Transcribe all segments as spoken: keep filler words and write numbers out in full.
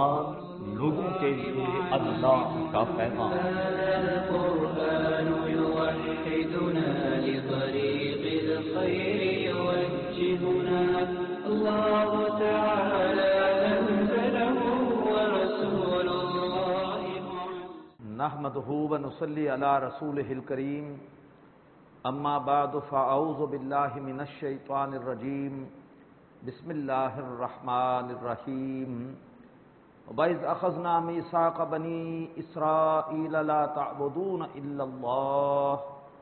قرآن لوگوں کے لیے اللہ کا پیغام۔ القرآن يوحدنا لطريق الخير يوجهنا الله تعالى أنزله ورسول الله نحمده ونصلي على رسوله الكريم اما بعد فاعوذ بالله من الشيطان الرجيم بسم الله الرحمن الرحيم وَإِذْ أَخَذْنَا مِيثَاقَ بَنِي إِسْرَائِيلَ لَا تَعْبُدُونَ إِلَّا اللَّهَ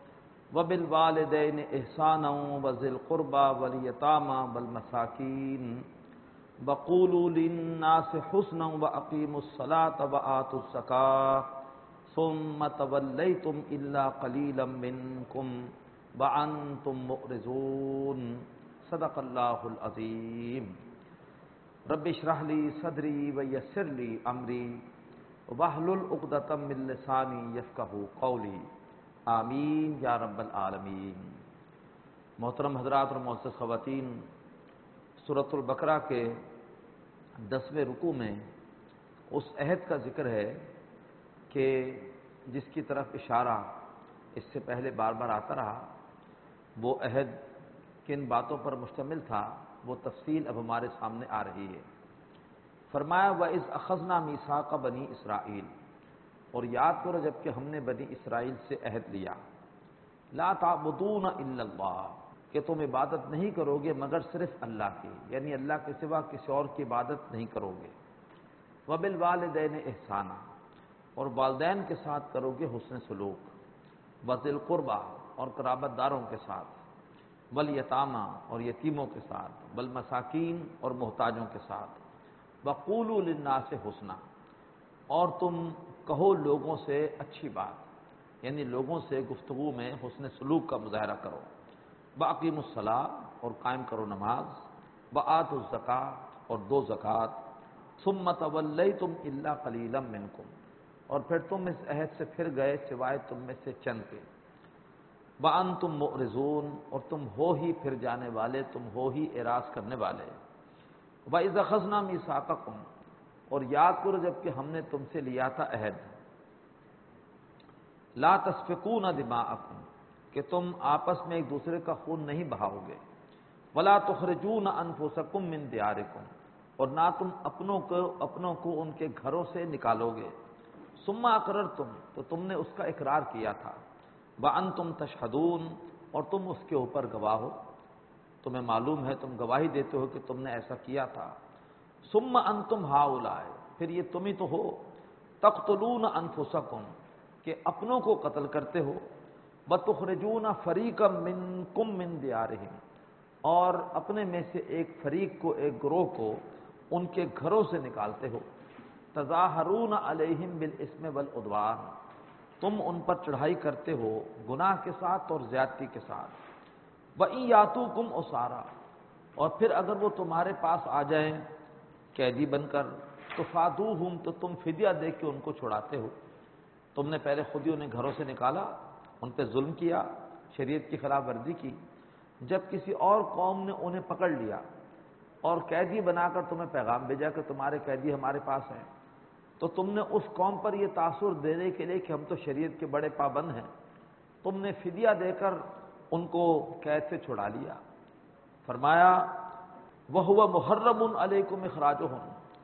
وَبِالْوَالِدَيْنِ إِحْسَانًا وَذِي الْقُرْبَى وَالْيَتَامَى وَالْمَسَاكِينِ وَقُولُوا لِلنَّاسِ حُسْنًا وَأَقِيمُوا الصَّلَاةَ وَآتُوا الزَّكَاةَ ثُمَّ تَوَلَّيْتُمْ إِلَّا قَلِيلًا مِّنكُمْ وَأَنتُم مُّعْرِضُونَ صدق اللہ العظیم۔ رب اشرح لی صدری ویسر لی امری واحلل عقدۃ من لسانی یفقہوا قولی آمین یا رب العالمین۔ محترم حضرات اور معزز خواتین، سورۃ البقرہ کے دسویں رکوع میں اس عہد کا ذکر ہے کہ جس کی طرف اشارہ اس سے پہلے بار بار آتا رہا، وہ عہد کن باتوں پر مشتمل تھا، وہ تفصیل اب ہمارے سامنے آ رہی ہے۔ فرمایا وَإِذْ أَخَذْنَا مِيثَاقَ بَنِي إِسْرَائِيل، اور یاد کرو جب کہ ہم نے بنی اسرائیل سے عہد لیا، لا تعبدون الا اللہ، کہ تم عبادت نہیں کرو گے مگر صرف اللہ کی، یعنی اللہ کے سوا کسی اور کی عبادت نہیں کرو گے۔ وَبِالْوَالِدَيْنِ إِحْسَانًا، اور والدین کے ساتھ کرو گے حسن سلوک، وَذِي الْقُرْبَى، اور قرابت داروں کے ساتھ، والیتامى، اور یتیموں کے ساتھ، والمساکین، اور محتاجوں کے ساتھ، وقولوا للناس حسنا، اور تم کہو لوگوں سے اچھی بات، یعنی لوگوں سے گفتگو میں حسن سلوک کا مظاہرہ کرو، واقیموا الصلاۃ، اور قائم کرو نماز، وآتوا الزکاۃ، اور دو زکوٰۃ، ثم تولیتم الا قلیلا منکم، اور پھر تم اس عہد سے پھر گئے سوائے تم میں سے چند کے، وَأَنْتُمْ مُعْرِضُونَ، اور تم ہو ہی پھر جانے والے، تم ہو ہی اعراض کرنے والے۔ وَإِذْ أَخَذْنَا مِيثَاقَكُمْ، اور یاد کرو جب کہ ہم نے تم سے لیا تھا عہد، لَا تَسْفِكُونَ دِمَاءَكُمْ، کہ تم آپس میں ایک دوسرے کا خون نہیں بہاؤ گے، وَلَا تُخْرِجُونَ أَنفُسَكُم مِّن دِيَارِكُمْ، اور نہ تم اپنوں کو اپنوں کو ان کے گھروں سے نکالو گے، ثُمَّ أَقْرَرْتُمْ، تو تم نے اس کا اقرار کیا تھا، وَأَنْتُمْ تَشْهَدُونَ، اور تم اس کے اوپر گواہ ہو، تمہیں معلوم ہے، تم گواہی دیتے ہو کہ تم نے ایسا کیا تھا۔ ثُمَّ أَنْتُمْ هَؤُلَاءِ، پھر یہ تم ہی تو ہو، تَقْتُلُونَ أَنفُسَكُمْ، کہ اپنوں کو قتل کرتے ہو، وَتُخْرِجُونَ فَرِيقًا مِّنكُم مِّن دِيَارِهِمْ، اور اپنے میں سے ایک فریق کو، ایک گروہ کو ان کے گھروں سے نکالتے ہو، تَظَاهَرُونَ عَلَيْهِمْ بِالْإِثْمِ وَالْعُدْوَانِ، تم ان پر چڑھائی کرتے ہو گناہ کے ساتھ اور زیادتی کے ساتھ، وَإِن يَأْتُوكُمْ أُسَارَىٰ، اور پھر اگر وہ تمہارے پاس آ جائیں قیدی بن کر، تو فَادُوهُمْ، تو تم فدیہ دے کے ان کو چھڑاتے ہو۔ تم نے پہلے خود ہی انہیں گھروں سے نکالا، ان پہ ظلم کیا، شریعت کی خلاف ورزی کی، جب کسی اور قوم نے انہیں پکڑ لیا اور قیدی بنا کر تمہیں پیغام بھیجا کہ تمہارے قیدی ہمارے پاس ہیں، تو تم نے اس قوم پر یہ تاثر دینے کے لیے کہ ہم تو شریعت کے بڑے پابند ہیں، تم نے فدیہ دے کر ان کو قید سے چھڑا لیا۔ فرمایا وَهُوَ مُحَرَّمٌ عَلَيْكُمْ إِخْرَاجُهُمْ،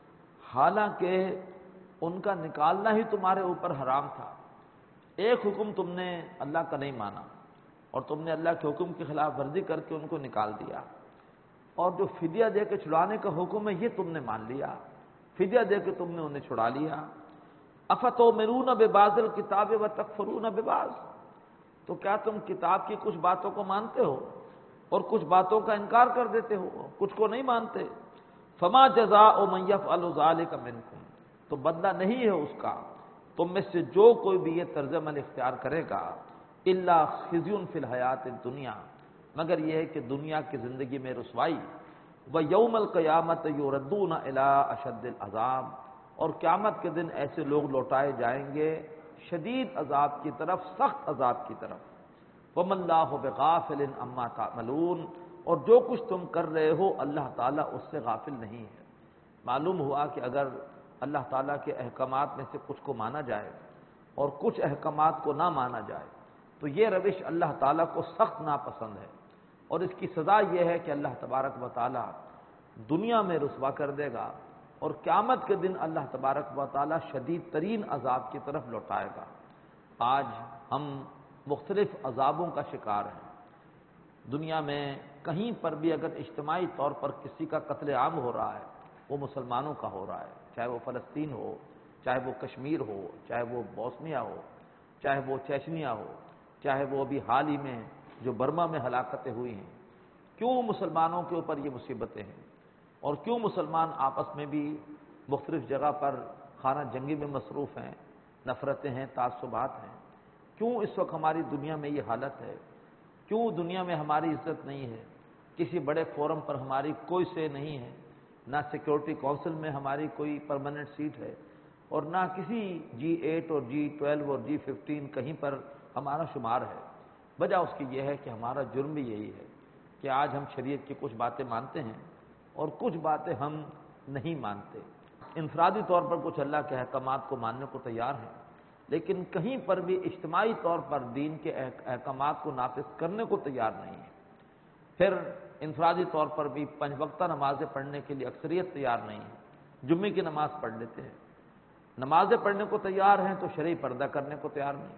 حالانکہ ان کا نکالنا ہی تمہارے اوپر حرام تھا۔ ایک حکم تم نے اللہ کا نہیں مانا اور تم نے اللہ کے حکم کی خلاف ورزی کر کے ان کو نکال دیا، اور جو فدیہ دے کے چھڑانے کا حکم ہے یہ تم نے مان لیا، فدیہ دے کے تم نے انہیں چھڑا لیا۔ اَفَتُؤْمِنُونَ بِبَعْضِ الْكِتَابِ وَتَكْفُرُونَ بِبَعْضٍ، تو کیا تم کتاب کی کچھ باتوں کو مانتے ہو اور کچھ باتوں کا انکار کر دیتے ہو، کچھ کو نہیں مانتے؟ فَمَا جَزَاءُ مَن يَفْعَلُ ذَلِكَ مِنكُمْ، تو بدلہ نہیں ہے اس کا تم میں سے جو کوئی بھی یہ طرز عمل اختیار کرے گا، إِلَّا خِزْيٌ فِي الْحَيَاةِ الدُّنْيَا، مگر یہ ہے کہ دنیا کی زندگی میں رسوائی، وَيَوْمَ الْقِيَامَةِ يُرَدُّونَ إِلَىٰ أَشَدِّ الْعَذَابِ، اور قیامت کے دن ایسے لوگ لوٹائے جائیں گے شدید عذاب کی طرف، سخت عذاب کی طرف۔ وَمَا اللَّهُ بِغَافِلٍ عَمَّا تَعْمَلُونَ، اور جو کچھ تم کر رہے ہو اللہ تعالیٰ اس سے غافل نہیں ہے۔ معلوم ہوا کہ اگر اللہ تعالیٰ کے احکامات میں سے کچھ کو مانا جائے اور کچھ احکامات کو نہ مانا جائے، تو یہ روش اللہ تعالیٰ کو سخت ناپسند ہے، اور اس کی سزا یہ ہے کہ اللہ تبارک و تعالیٰ دنیا میں رسوا کر دے گا، اور قیامت کے دن اللہ تبارک و تعالیٰ شدید ترین عذاب کی طرف لوٹائے گا۔ آج ہم مختلف عذابوں کا شکار ہیں۔ دنیا میں کہیں پر بھی اگر اجتماعی طور پر کسی کا قتل عام ہو رہا ہے، وہ مسلمانوں کا ہو رہا ہے، چاہے وہ فلسطین ہو، چاہے وہ کشمیر ہو، چاہے وہ بوسنیا ہو، چاہے وہ چیچنیا ہو، چاہے وہ ابھی حال ہی میں جو برما میں ہلاکتیں ہوئی ہیں۔ کیوں مسلمانوں کے اوپر یہ مصیبتیں ہیں، اور کیوں مسلمان آپس میں بھی مختلف جگہ پر خانہ جنگی میں مصروف ہیں، نفرتیں ہیں، تعصبات ہیں؟ کیوں اس وقت ہماری دنیا میں یہ حالت ہے؟ کیوں دنیا میں ہماری عزت نہیں ہے؟ کسی بڑے فورم پر ہماری کوئی سے نہیں ہے، نہ سیکورٹی کونسل میں ہماری کوئی پرماننٹ سیٹ ہے، اور نہ کسی جی ایٹ اور جی ٹویلو اور جی ففٹین کہیں پر ہمارا شمار ہے۔ وجہ اس کی یہ ہے کہ ہمارا جرم بھی یہی ہے کہ آج ہم شریعت کی کچھ باتیں مانتے ہیں اور کچھ باتیں ہم نہیں مانتے۔ انفرادی طور پر کچھ اللہ کے احکامات کو ماننے کو تیار ہیں، لیکن کہیں پر بھی اجتماعی طور پر دین کے احکامات کو نافذ کرنے کو تیار نہیں ہے۔ پھر انفرادی طور پر بھی پنج وقتہ نمازیں پڑھنے کے لیے اکثریت تیار نہیں ہے، جمعے کی نماز پڑھ لیتے ہیں، نمازیں پڑھنے کو تیار ہیں تو شرعی پردہ کرنے کو تیار نہیں،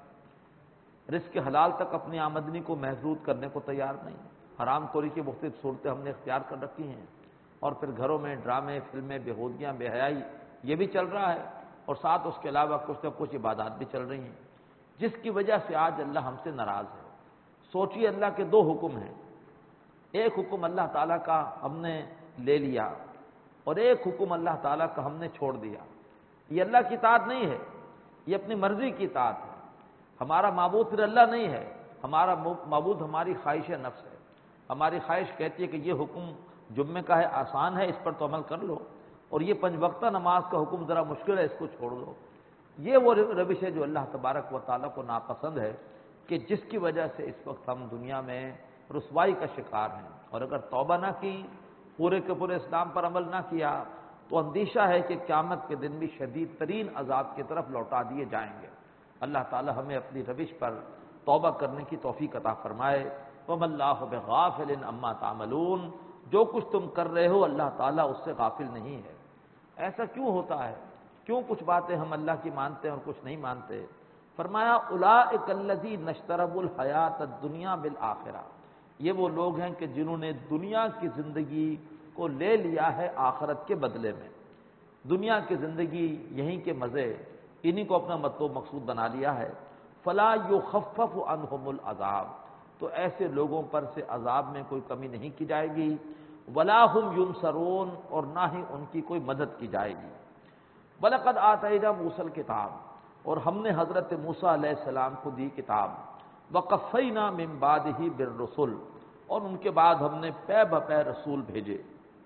رزق حلال تک اپنی آمدنی کو محدود کرنے کو تیار نہیں، حرام خوری کی مختلف صورتیں ہم نے اختیار کر رکھی ہیں، اور پھر گھروں میں ڈرامے، فلمیں، بے ہودیاں، بے حیائی یہ بھی چل رہا ہے، اور ساتھ اس کے علاوہ کچھ نہ کچھ عبادات بھی چل رہی ہیں، جس کی وجہ سے آج اللہ ہم سے ناراض ہے۔ سوچیے، اللہ کے دو حکم ہیں، ایک حکم اللہ تعالیٰ کا ہم نے لے لیا اور ایک حکم اللہ تعالیٰ کا ہم نے چھوڑ دیا۔ یہ اللہ کی اطاعت نہیں ہے، یہ اپنی مرضی کی اطاعت ہے۔ ہمارا معبود پھر اللہ نہیں ہے، ہمارا معبود ہماری خواہش نفس ہے۔ ہماری خواہش کہتی ہے کہ یہ حکم جمعے کا ہے، آسان ہے، اس پر تو عمل کر لو، اور یہ پنج وقتہ نماز کا حکم ذرا مشکل ہے، اس کو چھوڑ دو۔ یہ وہ روش ہے جو اللہ تبارک و تعالیٰ کو ناپسند ہے، کہ جس کی وجہ سے اس وقت ہم دنیا میں رسوائی کا شکار ہیں، اور اگر توبہ نہ کی، پورے کے پورے اسلام پر عمل نہ کیا، تو اندیشہ ہے کہ قیامت کے دن بھی شدید ترین عذاب کی طرف لوٹا دیے جائیں گے۔ اللہ تعالی ہمیں اپنی روش پر توبہ کرنے کی توفیق عطا فرمائے۔ وَمَا اللَّهُ بِغَافِلٍ عَمَّا تَعْمَلُونَ، جو کچھ تم کر رہے ہو اللہ تعالیٰ اس سے غافل نہیں ہے۔ ایسا کیوں ہوتا ہے؟ کیوں کچھ باتیں ہم اللہ کی مانتے ہیں اور کچھ نہیں مانتے؟ فرمایا اولئک الذین اشتروا الحیات الدنیا بالآخرہ، یہ وہ لوگ ہیں کہ جنہوں نے دنیا کی زندگی کو لے لیا ہے آخرت کے بدلے میں۔ دنیا کی زندگی یہیں کے مزے، انہی کو اپنا مطلوب مقصود بنا لیا ہے۔ فلا یخفف عنہم العذاب، تو ایسے لوگوں پر سے عذاب میں کوئی کمی نہیں کی جائے گی۔ ولا هم ینصرون، اور نہ ہی ان کی کوئی مدد کی جائے گی۔ وَلَقَدْ آتَيْنَا مُوسَى الْكِتَابَ، اور ہم نے حضرت موسیٰ علیہ السلام کو دی کتاب۔ وَقَفَّيْنَا مِن بَعْدِهِ بِالرُّسُلِ، اور ان کے بعد ہم نے پے بپے رسول بھیجے۔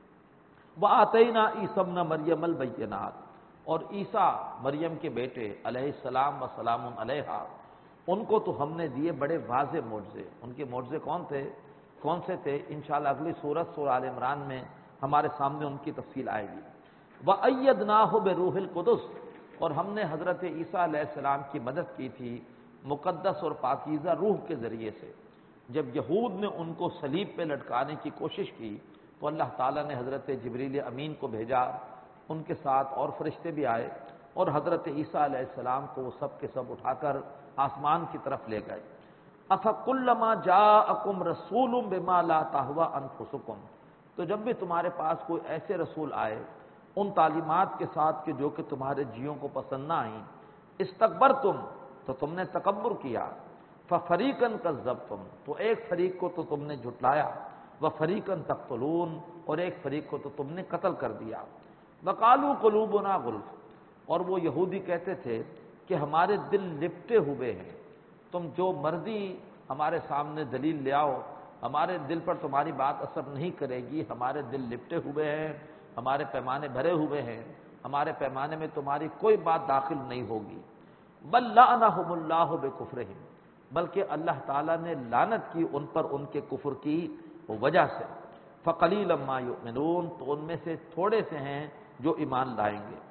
وَآتَيْنَا عِیسَى ابْنَ مَرْیَمَ الْبَیِّنَاتِ، اور عیسیٰ مریم کے بیٹے علیہ السلام و سلام علیہا، ان کو تو ہم نے دیے بڑے واضح معجزے۔ ان کے معجزے کون تھے؟ کون سے تھے؟ انشاءاللہ اگلی سورت سورہ آل عمران میں ہمارے سامنے ان کی تفصیل آئے گی۔ وَأَيَّدْنَاهُ بِرُوحِ الْقُدُسِ، اور ہم نے حضرت عیسیٰ علیہ السلام کی مدد کی تھی مقدس اور پاکیزہ روح کے ذریعے سے۔ جب یہود نے ان کو صلیب پہ لٹکانے کی کوشش کی تو اللہ تعالیٰ نے حضرت جبریل امین کو بھیجا، ان کے ساتھ اور فرشتے بھی آئے، اور حضرت عیسیٰ علیہ السلام کو وہ سب کے سب اٹھا کر آسمان کی طرف لے گئے۔ اَفَكُلَّمَا جَاءَكُمْ رَسُولٌ بِمَا لَا تَهْوَىٰ أَنفُسُكُمْ، تو جب بھی تمہارے پاس کوئی ایسے رسول آئے ان تعلیمات کے ساتھ کہ جو کہ تمہارے جیوں کو پسند نہ آئیں، استکبرتم، تو تم نے تکبر کیا، فَفَرِيقًا كَذَّبْتُمْ، تو ایک فریق کو تو تم نے جھٹلایا، وَفَرِيقًا تَقْتُلُونَ، اور ایک فریق کو تو تم نے قتل کر دیا۔ وَقَالُوا قُلُوبُنَا غُلْفٌ، اور وہ یہودی کہتے تھے کہ ہمارے دل لپٹے ہوئے ہیں، تم جو مرضی ہمارے سامنے دلیل لے آؤ، ہمارے دل پر تمہاری بات اثر نہیں کرے گی، ہمارے دل لپٹے ہوئے ہیں، ہمارے پیمانے بھرے ہوئے ہیں، ہمارے پیمانے میں تمہاری کوئی بات داخل نہیں ہوگی۔ بل لعنہم اللہ بکفرہم، بلکہ اللہ تعالیٰ نے لعنت کی ان پر ان کے کفر کی وجہ سے۔ فقلیلا ما یؤمنون، تو ان میں سے تھوڑے سے ہیں جو ایمان لائیں گے۔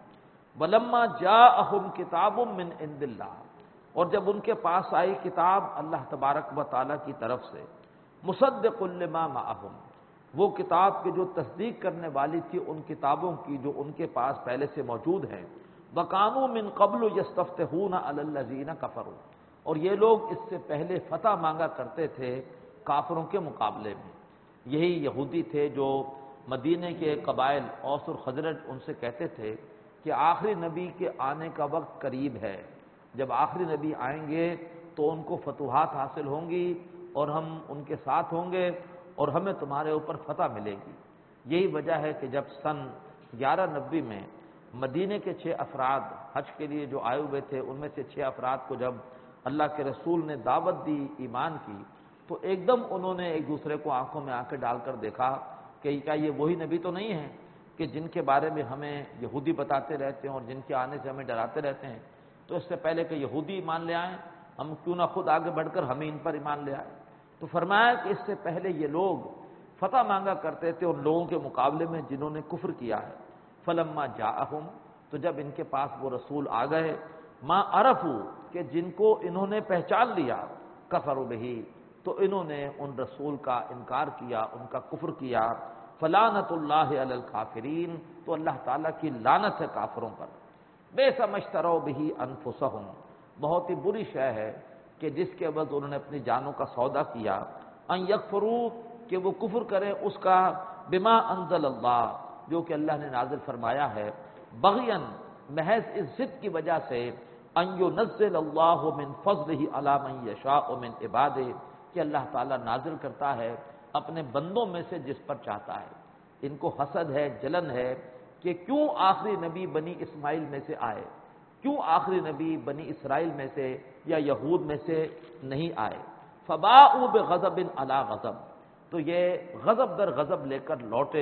وَلَمَّا جَاءَهُمْ کِتَابٌ مِّنْ عِندِ اللَّهِ، اور جب ان کے پاس آئی کتاب اللہ تبارک و تعالیٰ کی طرف سے، مُصَدِّقٌ لِّمَا مَعَهُمْ، وہ کتاب کی جو تصدیق کرنے والی تھی ان کتابوں کی جو ان کے پاس پہلے سے موجود ہیں، وَكَانُوا مِن قَبْلُ يَسْتَفْتِحُونَ عَلَى الَّذِينَ كَفَرُوا، اور یہ لوگ اس سے پہلے فتح مانگا کرتے تھے کافروں کے مقابلے میں۔ یہی یہودی تھے جو مدینے کے قبائل اوس اور خزرج ان سے کہتے تھے کہ آخری نبی کے آنے کا وقت قریب ہے، جب آخری نبی آئیں گے تو ان کو فتوحات حاصل ہوں گی اور ہم ان کے ساتھ ہوں گے اور ہمیں تمہارے اوپر فتح ملے گی۔ یہی وجہ ہے کہ جب سن گیارہ نبی میں مدینے کے چھ افراد حج کے لیے جو آئے ہوئے تھے، ان میں سے چھ افراد کو جب اللہ کے رسول نے دعوت دی ایمان کی، تو ایک دم انہوں نے ایک دوسرے کو آنکھوں میں آنکھیں ڈال کر دیکھا کہ کیا یہ وہی نبی تو نہیں ہے کہ جن کے بارے میں ہمیں یہودی بتاتے رہتے ہیں اور جن کے آنے سے ہمیں ڈراتے رہتے ہیں، تو اس سے پہلے کہ یہودی ایمان لے آئیں ہم کیوں نہ خود آگے بڑھ کر ہمیں ان پر ایمان لے آئیں۔ تو فرمایا کہ اس سے پہلے یہ لوگ فتح مانگا کرتے تھے ان لوگوں کے مقابلے میں جنہوں نے کفر کیا ہے۔ فلما جاءہم، تو جب ان کے پاس وہ رسول آ گئے، ما عرفوا، کہ جن کو انہوں نے پہچان لیا، کفروا بہ، تو انہوں نے ان رسول کا انکار کیا، ان کا کفر کیا۔ فلعنت اللہ علی الکافرین، تو اللہ تعالیٰ کی لعنت ہے کافروں پر۔ بئس ما اشتروا بہ انفسہم، بہت ہی بری شے ہے کہ جس کے عوض انہوں نے اپنی جانوں کا سودا کیا، ان یکفروا، کہ وہ کفر کریں اس کا، بما انزل اللہ، جو کہ اللہ نے نازل فرمایا ہے، بغیاً، محض اس ضد کی وجہ سے، ان ینزل اللہ من فضلہ علی من یشاء من عبادہ، کہ اللہ تعالیٰ نازل کرتا ہے اپنے بندوں میں سے جس پر چاہتا ہے۔ ان کو حسد ہے، جلن ہے کہ کیوں آخری نبی بنی اسماعیل میں سے آئے، کیوں آخری نبی بنی اسرائیل میں سے یا یہود میں سے نہیں آئے۔ فباءوا بغضب علی غضب، تو یہ غضب در غضب لے کر لوٹے۔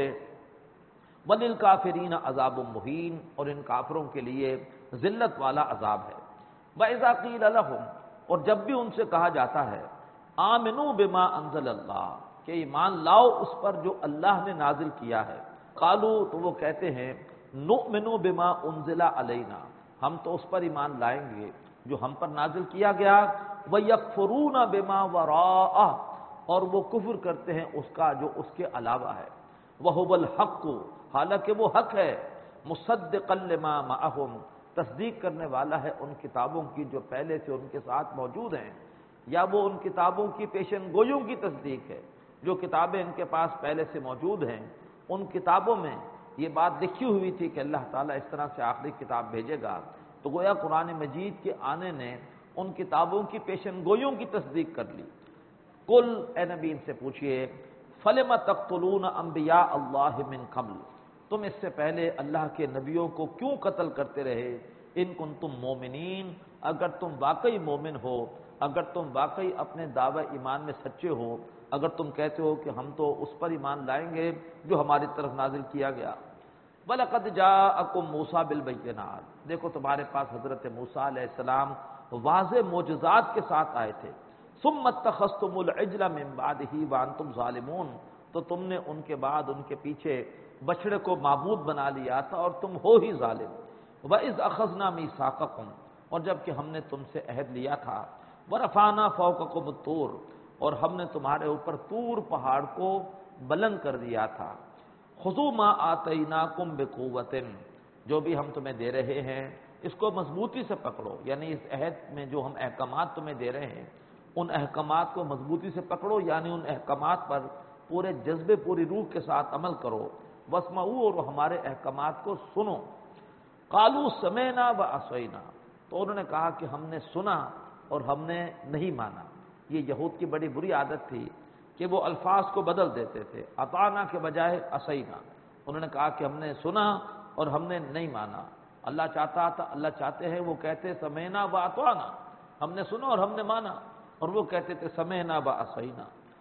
وَلِلْكَافِرِينَ عَذَابٌ مُّهِينٌ، اور ان کافروں کے لیے ذلت والا عذاب ہے۔ وَإِذَا قِيلَ لَهُمْ، اور جب بھی ان سے کہا جاتا ہے، آمنوا بما انزل اللہ، کہ ایمان لاؤ اس پر جو اللہ نے نازل کیا ہے، قالوا، تو وہ کہتے ہیں، نؤمن بما انزل علینا، ہم تو اس پر ایمان لائیں گے جو ہم پر نازل کیا گیا، وَيَكْفُرُونَ بما وراءہ، اور وہ کفر کرتے ہیں اس کا جو اس کے علاوہ ہے، وَهُوَ الْحَقُّ، حالانکہ وہ حق ہے، مُصَدِّقًا لِمَا مَعَهُمْ، تصدیق کرنے والا ہے ان کتابوں کی جو پہلے سے ان کے ساتھ موجود ہیں، یا وہ ان کتابوں کی پیشن گوئیوں کی تصدیق ہے، جو کتابیں ان کے پاس پہلے سے موجود ہیں، ان کتابوں میں یہ بات لکھی ہوئی تھی کہ اللہ تعالیٰ اس طرح سے آخری کتاب بھیجے گا، تو گویا قرآن مجید کے آنے نے ان کتابوں کی پیشن گوئیوں کی تصدیق کر لی۔ قل، اے نبی ان سے پوچھئے، فلم تقتلون انبیاء اللہ من قبل، تم اس سے پہلے اللہ کے نبیوں کو کیوں قتل کرتے رہے، ان کنتم مومنین، اگر تم واقعی مومن ہو، اگر تم واقعی اپنے دعوی ایمان میں سچے ہو، اگر تم کہتے ہو کہ ہم تو اس پر ایمان لائیں گے جو ہماری طرف نازل کیا گیا۔ وَلَقَدْ جَاءَكُم مُوسَىٰ بِالْبَيِّنَاتِ، دیکھو تمہارے پاس حضرت موسیٰ علیہ السلام واضح معجزات کے ساتھ آئے تھے۔ ثُمَّ اتَّخَذْتُمُ الْعِجْلَ مِن بَعْدِهِ وَأَنتُمْ ظَالِمُونَ، تو تم نے ان کے بعد ان کے پیچھے بچڑے کو معبود بنا لیا تھا اور تم ہو ہی ظالم۔ وَإِذْ أَخَذْنَا مِيثَاقَكُمْ، اور جب کہ ہم نے تم سے عہد لیا تھا، وَرَفَعْنَا فَوْقَكُمُ الطُّورَ، اور ہم نے تمہارے اوپر طور پہاڑ کو بلند کر دیا تھا۔ خُذُوا مَا آتَيْنَاكُمْ بِقُوَّةٍ، جو بھی ہم تمہیں دے رہے ہیں اس کو مضبوطی سے پکڑو، یعنی اس عہد میں جو ہم احکامات تمہیں دے رہے ہیں ان احکامات کو مضبوطی سے پکڑو، یعنی ان احکامات پر پورے جذبے پوری روح کے ساتھ عمل کرو۔ وَاسْمَعُوا، اور ہمارے احکامات کو سنو۔ قَالُوا سَمِعْنَا وَعَصَيْنَا، تو انہوں نے کہا کہ ہم نے سنا اور ہم نے نہیں مانا۔ یہ یہود کی بڑی بری عادت تھی کہ وہ الفاظ کو بدل دیتے تھے، اطعنا کے بجائے عصینا۔ انہوں نے کہا کہ ہم نے سنا اور ہم نے نہیں مانا۔ اللہ چاہتا تھا، اللہ چاہتے ہیں وہ کہتے سمعنا و اطعنا، ہم نے سنا اور ہم نے مانا، اور وہ کہتے تھے سمعنا و عصینا،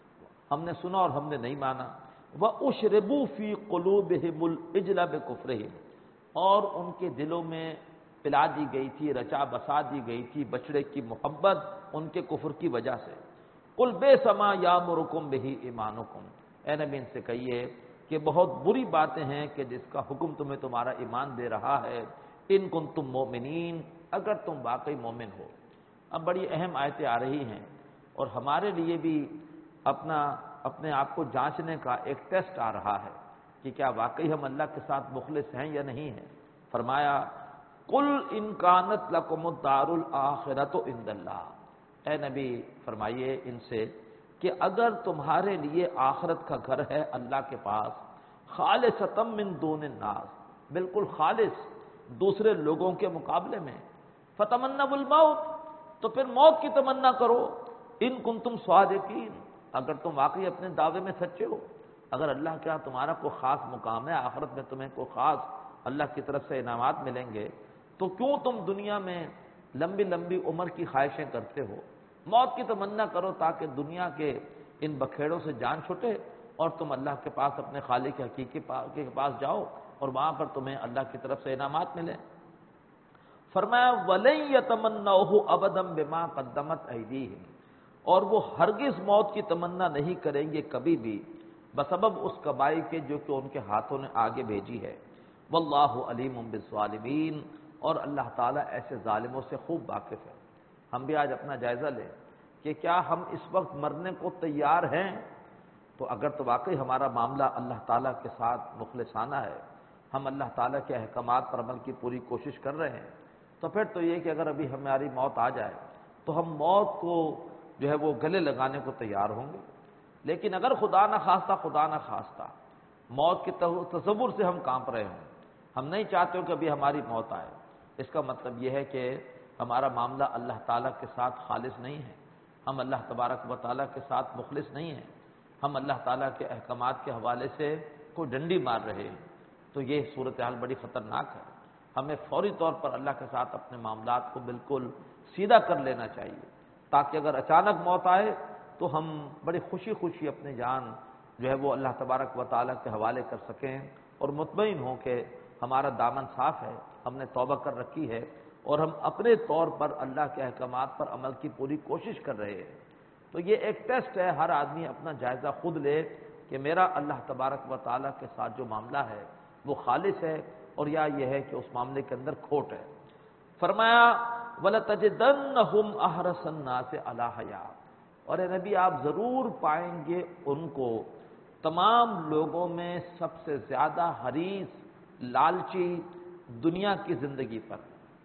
ہم نے سنا اور ہم نے نہیں مانا۔ وَأُشْرِبُوا فِي قُلُوبِهِمُ الْعِجْلَ بِكُفْرِهِمْ، اور ان کے دلوں میں پلا دی گئی تھی، رچا بسا دی گئی تھی بچڑے کی محبت ان کے کفر کی وجہ سے۔ قُلْ بِئْسَ مَا يَأْمُرُكُمْ بِهِ ایمانکم، اے نبی ان سے کہیے کہ بہت بری باتیں ہیں کہ جس کا حکم تمہیں تمہارا ایمان دے رہا ہے۔ ان کنتم مومنین، اگر تم واقعی مومن ہو۔ اب بڑی اہم آیتیں آ رہی ہیں اور ہمارے لیے بھی اپنا اپنے آپ کو جانچنے کا ایک ٹیسٹ آ رہا ہے کہ کیا واقعی ہم اللہ کے ساتھ مخلص ہیں یا نہیں ہیں۔ فرمایا قل ان کانت لکم الدار الآخرۃ عند اللہ، اے نبی فرمائیے ان سے کہ اگر تمہارے لیے آخرت کا گھر ہے اللہ کے پاس، خالصۃ من دون الناس، بالکل خالص دوسرے لوگوں کے مقابلے میں، فتمنوا الموت، تو پھر موت کی تمنا کرو، ان کنتم صادقین، اگر تم واقعی اپنے دعوے میں سچے ہو۔ اگر اللہ کیا تمہارا کوئی خاص مقام ہے، آخرت میں تمہیں کوئی خاص اللہ کی طرف سے انعامات ملیں گے، تو کیوں تم دنیا میں لمبی لمبی عمر کی خواہشیں کرتے ہو؟ موت کی تمنا کرو تاکہ دنیا کے ان بکھیڑوں سے جان چھٹے اور تم اللہ کے پاس اپنے خالق حقیقی کے پاس جاؤ اور وہاں پر تمہیں اللہ کی طرف سے انعامات ملیں۔ فرمایا وَلَن يَتَمَنَّوْهُ أَبَدًا بِمَا قَدَّمَتْ أَيْدِيهِمْ، اور وہ ہرگز موت کی تمنا نہیں کریں گے کبھی بھی بسبب اس کبائی کے جو کہ ان کے ہاتھوں نے آگے بھیجی ہے۔ وَاللَّهُ عَلِيمٌ بِالظَّالِمِينَ، اور اللہ تعالیٰ ایسے ظالموں سے خوب واقف ہے۔ ہم بھی آج اپنا جائزہ لیں کہ کیا ہم اس وقت مرنے کو تیار ہیں؟ تو اگر تو واقعی ہمارا معاملہ اللہ تعالیٰ کے ساتھ مخلصانہ ہے، ہم اللہ تعالیٰ کے احکامات پر عمل کی پوری کوشش کر رہے ہیں، تو پھر تو یہ کہ اگر ابھی ہماری موت آ جائے تو ہم موت کو جو ہے وہ گلے لگانے کو تیار ہوں گے۔ لیکن اگر خدا نہ خواستہ خدا نہ خواستہ موت کے تصور سے ہم کانپ رہے ہوں، ہم نہیں چاہتے کہ ابھی ہماری موت آئے، اس کا مطلب یہ ہے کہ ہمارا معاملہ اللہ تعالیٰ کے ساتھ خالص نہیں ہے، ہم اللہ تبارک و تعالیٰ کے ساتھ مخلص نہیں ہیں، ہم اللہ تعالیٰ کے احکامات کے حوالے سے کوئی ڈنڈی مار رہے ہیں، تو یہ صورتحال بڑی خطرناک ہے۔ ہمیں فوری طور پر اللہ کے ساتھ اپنے معاملات کو بالکل سیدھا کر لینا چاہیے تاکہ اگر اچانک موت آئے تو ہم بڑی خوشی خوشی اپنی جان جو ہے وہ اللہ تبارک و تعالیٰ کے حوالے کر سکیں اور مطمئن ہوں کہ ہمارا دامن صاف ہے، ہم نے توبہ کر رکھی ہے اور ہم اپنے طور پر اللہ کے احکامات پر عمل کی پوری کوشش کر رہے ہیں۔ تو یہ ایک ٹیسٹ ہے، ہر آدمی اپنا جائزہ خود لے کہ میرا اللہ تبارک و تعالیٰ کے ساتھ جو معاملہ ہے وہ خالص ہے اور یا یہ ہے کہ اس معاملے کے اندر کھوٹ ہے۔ فرمایا وَلَتَجِدَنَّهُمْ أَحْرَصَ النَّاسِ عَلَىٰ حَيَاةٍ، اور اے نبی آپ ضرور پائیں گے ان کو تمام لوگوں میں سب سے زیادہ حریص، لالچی دنیا کی زندگی پر،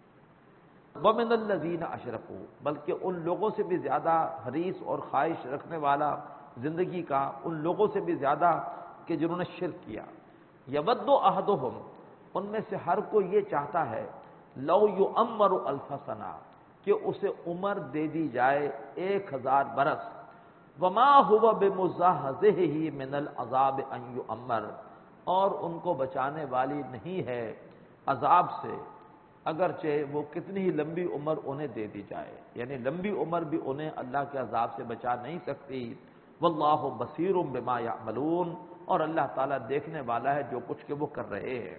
وَمِنَ الَّذِينَ أَشْرَكُوا، بلکہ ان لوگوں سے بھی زیادہ حریص اور خواہش رکھنے والا زندگی کا، ان لوگوں سے بھی زیادہ کہ جنہوں نے شرک کیا۔ یود احدہم، ان میں سے ہر کوئی یہ چاہتا ہے، لو یعمر الف سنہ، کہ اسے عمر دے دی جائے ایک ہزار برس، وما هو بمزحزحہ من العذاب ان یعمر، اور ان کو بچانے والی نہیں ہے عذاب سے اگرچہ وہ کتنی ہی لمبی عمر انہیں دے دی جائے، یعنی لمبی عمر بھی انہیں اللہ کے عذاب سے بچا نہیں سکتی۔ واللہ بصیر بما یعملون، اور اللہ تعالیٰ دیکھنے والا ہے جو کچھ کہ وہ کر رہے ہیں۔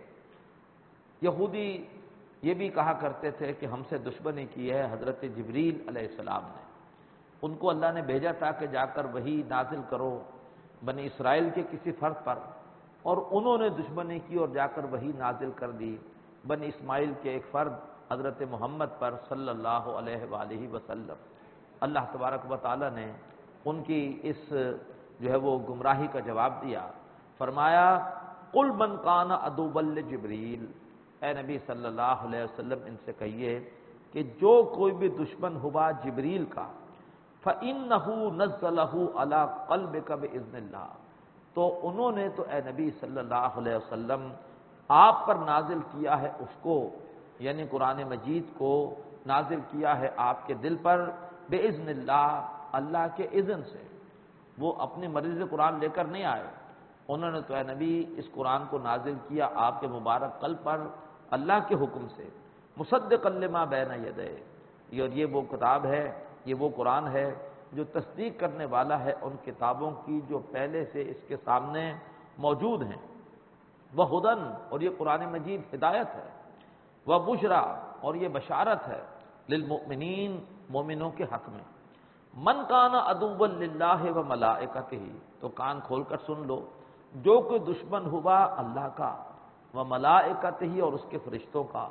یہودی یہ بھی کہا کرتے تھے کہ ہم سے دشمنی کی ہے حضرت جبریل علیہ السلام نے، ان کو اللہ نے بھیجا تھا کہ جا کر وحی نازل کرو بنی اسرائیل کے کسی فرد پر، اور انہوں نے دشمنی کی اور جا کر وحی نازل کر دی بنی اسماعیل کے ایک فرد حضرت محمد پر صلی اللہ علیہ وآلہ وسلم۔ اللہ تبارک و تعالیٰ نے ان کی اس جو ہے وہ گمراہی کا جواب دیا، فرمایا قل من کان عدوا لجبریل، اے نبی صلی اللہ علیہ وسلم ان سے کہیے کہ جو کوئی بھی دشمن ہوا جبریل کا، فإنہ نزلہ علی قلبک بإذن اللہ، تو انہوں نے تو اے نبی صلی اللہ علیہ وسلم آپ پر نازل کیا ہے اس کو، یعنی قرآن مجید کو نازل کیا ہے آپ کے دل پر، بإذن اللہ، اللہ کے اذن سے، وہ اپنی مرضی سے قرآن لے کر نہیں آئے، انہوں نے تو اے نبی اس قرآن کو نازل کیا آپ کے مبارک قلب پر اللہ کے حکم سے، مصدقا لما بین یدیہ، اور یہ وہ کتاب ہے، یہ وہ قرآن ہے جو تصدیق کرنے والا ہے ان کتابوں کی جو پہلے سے اس کے سامنے موجود ہیں، وہدن، اور یہ قرآن مجید ہدایت ہے، وبشرا، اور یہ بشارت ہے، للمؤمنین، مومنوں کے حق میں۔ من کان عدوا للہ وملائکتہ، تو کان کھول کر سن لو، جو کوئی دشمن ہوا اللہ کا، وملائکتہ، اور اس کے فرشتوں کا،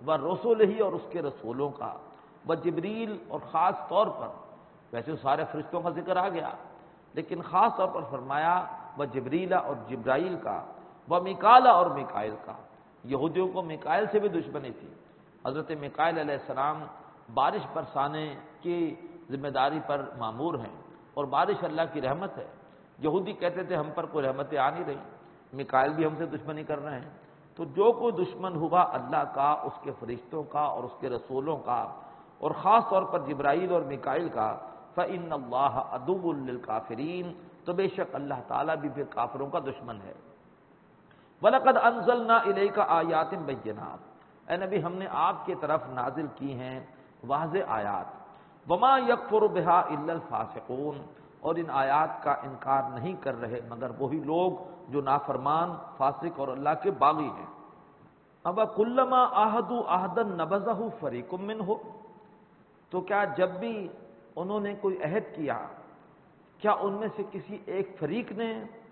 و رسول ہی اور اس کے رسولوں کا، و جبریل اور خاص طور پر، ویسے سارے فرشتوں کا ذکر آ گیا لیکن خاص طور پر فرمایا و جبریل اور جبرائیل کا، و میکالا اور میکائیل کا۔ یہودیوں کو میکائیل سے بھی دشمنی تھی، حضرت میکائیل علیہ السلام بارش برسانے کی ذمہ داری پر مامور ہیں اور بارش اللہ کی رحمت ہے۔ یہودی کہتے تھے ہم پر کوئی رحمتیں آ نہیں رہی، میکائیل بھی ہم سے دشمنی کر رہے ہیں۔ تو جو کوئی دشمن ہوا اللہ کا، اس کے فرشتوں کا اور اس کے رسولوں کا، اور خاص طور پر جبرائیل اور میکائیل کا، فإن اللہ عدو للکافرین، تو بے شک اللہ تعالیٰ بھی پھر کافروں کا دشمن ہے۔ وَلَقَدْ أَنزَلْنَا إِلَيْكَ آیَاتٍ بَيِّنَاتٍ، اے نبی ہم نے آپ کی طرف نازل کی ہیں واضح آیات۔ وَمَا يَكْفُرُ بِهَا إِلَّا الْفَاسِقُونَ، اور ان آیات کا انکار نہیں کر رہے مگر وہی لوگ جو نافرمان، فاسق اور اللہ کے باغی ہیں۔ اب کلما عاہدوا عہدا نبذہ فریق منہم، تو کیا جب بھی انہوں نے کوئی عہد کیا، کیا ان میں سے کسی ایک فریق نے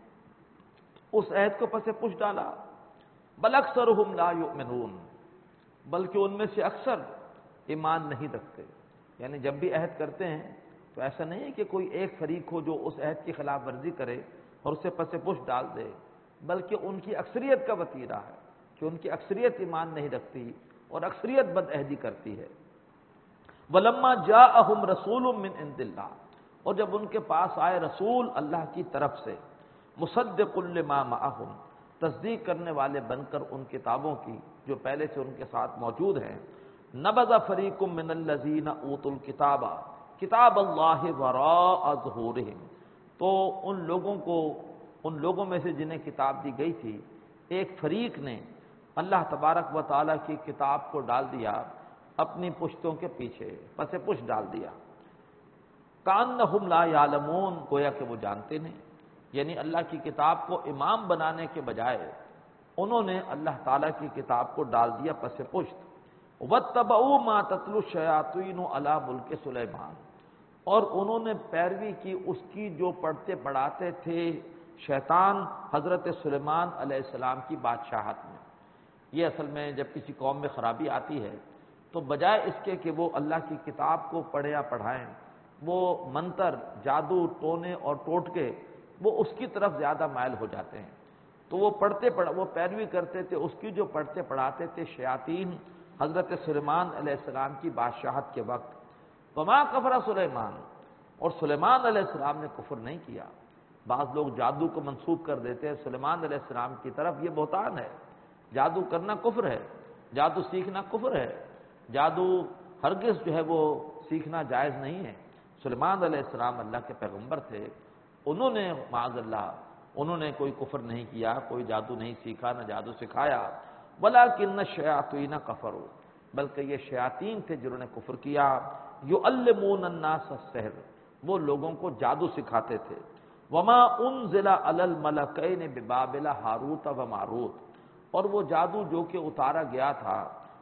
اس عہد کو پس پش ڈالا؟ بل اکثرهم لا یؤمنون، بلکہ ان میں سے اکثر ایمان نہیں رکھتے۔ یعنی جب بھی عہد کرتے ہیں تو ایسا نہیں ہے کہ کوئی ایک فریق ہو جو اس عہد کی خلاف ورزی کرے اور اسے پس پش ڈال دے، بلکہ ان کی اکثریت کا وتیرہ ہے کہ ان کی اکثریت ایمان نہیں رکھتی اور اکثریت بد عہدی کرتی ہے۔ وَلَمَّا جَاءَهُمْ رَسُولٌ مِّنْ عِندِ اللَّهِ، اور جب ان کے پاس آئے رسول اللہ کی طرف سے، مُصَدِّقٌ لِّمَا مَعَهُمْ، تصدیق کرنے والے بن کر ان کتابوں کی جو پہلے سے ان کے ساتھ موجود ہیں، نَبَذَ فَرِيقٌ مِّنَ الَّذِينَ أُوتُوا الْكِتَابَ کتاب اللہ وراء ظہورہم، تو ان لوگوں کو، ان لوگوں میں سے جنہیں کتاب دی گئی تھی، ایک فریق نے اللہ تبارک و تعالیٰ کی کتاب کو ڈال دیا اپنی پشتوں کے پیچھے، پس پش ڈال دیا۔ کأنہم لا یعلمون، گویا کہ وہ جانتے نہیں۔ یعنی اللہ کی کتاب کو امام بنانے کے بجائے انہوں نے اللہ تعالیٰ کی کتاب کو ڈال دیا پس پشت۔ واتبعوا ما تتلو الشیاطین علی ملک سلیمان، اور انہوں نے پیروی کی اس کی جو پڑھتے پڑھاتے تھے شیطان حضرت سلیمان علیہ السلام کی بادشاہت میں۔ یہ اصل میں جب کسی قوم میں خرابی آتی ہے تو بجائے اس کے کہ وہ اللہ کی کتاب کو پڑھے یا پڑھائیں، وہ منتر، جادو، ٹونے اور ٹوٹکے، وہ اس کی طرف زیادہ مائل ہو جاتے ہیں۔ تو وہ پڑھتے پڑھ وہ پیروی کرتے تھے اس کی جو پڑھتے پڑھاتے تھے شیاطین حضرت سلیمان علیہ السلام کی بادشاہت کے وقت۔ وما کفر سلیمان، اور سلیمان علیہ السلام نے کفر نہیں کیا۔ بعض لوگ جادو کو منسوب کر دیتے ہیں سلیمان علیہ السلام کی طرف، یہ بہتان ہے۔ جادو کرنا کفر ہے، جادو سیکھنا کفر ہے، جادو ہرگز جو ہے وہ سیکھنا جائز نہیں ہے۔ سلیمان علیہ السلام اللہ کے پیغمبر تھے، انہوں نے معاذ اللہ انہوں نے کوئی کفر نہیں کیا، کوئی جادو نہیں سیکھا، نہ جادو سکھایا۔ وَلَٰكِنَّ الشَّيَاطِينَ كَفَرُوا، بلکہ یہ شیاطین تھے جنہوں نے کفر کیا۔ يُعَلِّمُونَ النَّاسَ السِّحْرَ، وہ لوگوں کو جادو سکھاتے تھے۔ وَمَا أُنزِلَ عَلَى الْمَلَكَيْنِ بِبَابِلَ ہاروت وماروت، اور وہ جادو جو کہ اتارا گیا تھا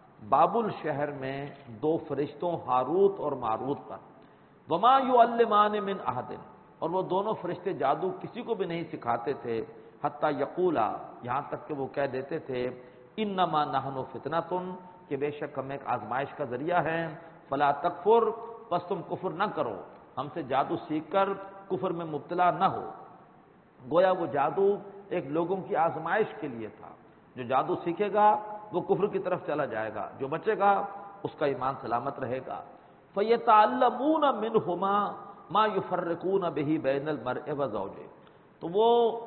بابل شہر میں دو فرشتوں ہاروت اور ماروت پر۔ وَمَا يُعَلِّمَانِ مِنْ أَحَدٍ، اور وہ دونوں فرشتے جادو کسی کو بھی نہیں سکھاتے تھے، حتیٰ یقولا، یہاں تک کہ وہ کہہ دیتے تھے، انما نحن فتنۃ، کہ بے شک ہم ایک آزمائش کا ذریعہ ہیں، فلا تکفر، پس تم کفر نہ کرو، ہم سے جادو سیکھ کر کفر میں مبتلا نہ ہو۔ گویا وہ جادو ایک لوگوں کی آزمائش کے لیے تھا، جو جادو سیکھے گا وہ کفر کی طرف چلا جائے گا، جو بچے گا اس کا ایمان سلامت رہے گا۔ فَيَتَعَلَّمُونَ مِنْهُمَا مَا يُفَرِّقُونَ بِهِ بَيْنَ الْمَرْءِ وَزَوْجِهِ، تو وہ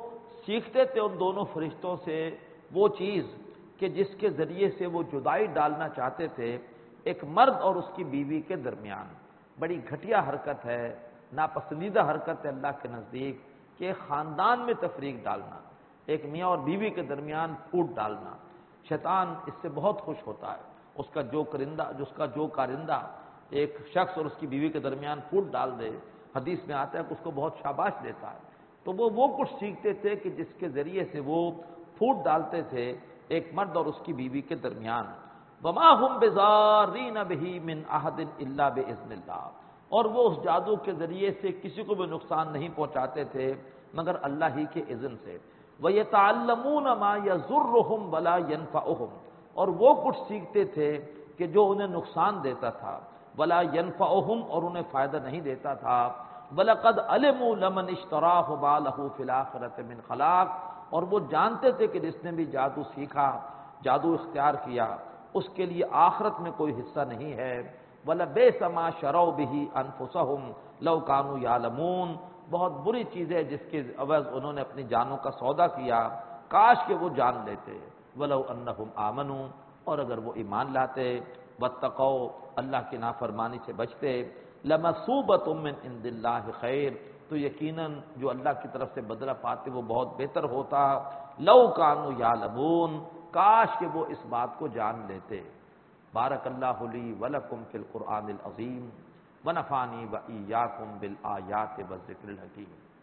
سیکھتے تھے ان دونوں فرشتوں سے وہ چیز کہ جس کے ذریعے سے وہ جدائی ڈالنا چاہتے تھے ایک مرد اور اس کی بیوی کے درمیان۔ بڑی گھٹیا حرکت ہے، ناپسندیدہ حرکت ہے اللہ کے نزدیک کہ ایک خاندان میں تفریق ڈالنا، ایک میاں اور بیوی کے درمیان پھوٹ ڈالنا۔ شیطان اس سے بہت خوش ہوتا ہے، اس کا جو کرندہ جس کا جو کارندہ ایک شخص اور اس کی بیوی کے درمیان پھوٹ ڈال دے، حدیث میں آتا ہے کہ اس کو بہت شاباش دیتا ہے۔ تو وہ وہ کچھ سیکھتے تھے کہ جس کے ذریعے سے وہ پھوٹ ڈالتے تھے ایک مرد اور اس کی بیوی کے درمیان۔ وما هم بضارین بہ من احد الا باذن اللہ، اور وہ اس جادو کے ذریعے سے کسی کو بھی نقصان نہیں پہنچاتے تھے مگر اللہ ہی کے اذن سے۔ وَيَتَعَلَّمُونَ مَا يَضُرُّهُمْ وَلَا يَنفَعُهُمْ، اور وہ کچھ سیکھتے تھے کہ جو انہیں نقصان دیتا تھا، ولا ينفعهم، اور انہیں فائدہ نہیں دیتا تھا، وَلَقَدْ عَلِمُوا لَمَنِ اشْتَرَاهُ مَا لَهُ فِي الْآخِرَةِ مِنْ خَلَاقٍ، اور وہ جانتے تھے کہ جس نے بھی جادو سیکھا، جادو اختیار کیا، اس کے لیے آخرت میں کوئی حصہ نہیں ہے۔ وَلَبِئْسَ مَا شَرَوْا بِهِ أَنفُسَهُمْ لَوْ كَانُوا يَعْلَمُونَ، بہت بری چیز ہے جس کے عوض انہوں نے اپنی جانوں کا سودا کیا، کاش کہ وہ جان لیتے۔ وَلَوْ أَنَّهُمْ آمَنُوا، اور اگر وہ ایمان لاتے، وَاتَّقَوْا، اللہ کی نافرمانی سے بچتے، لَمَثُوبَةٌ مِّنْ عِندِ اللَّهِ خَيْرٌ، تو یقیناً جو اللہ کی طرف سے بدلہ پاتے وہ بہت بہتر ہوتا۔ لَوْ كَانُوا يَعْلَمُونَ، کاش کہ وہ اس بات کو جان لیتے۔ بارک اللہ لی ولکم فی القرآن العظیم ونفعنی وإیاکم بالآیات والذکر الحکیم۔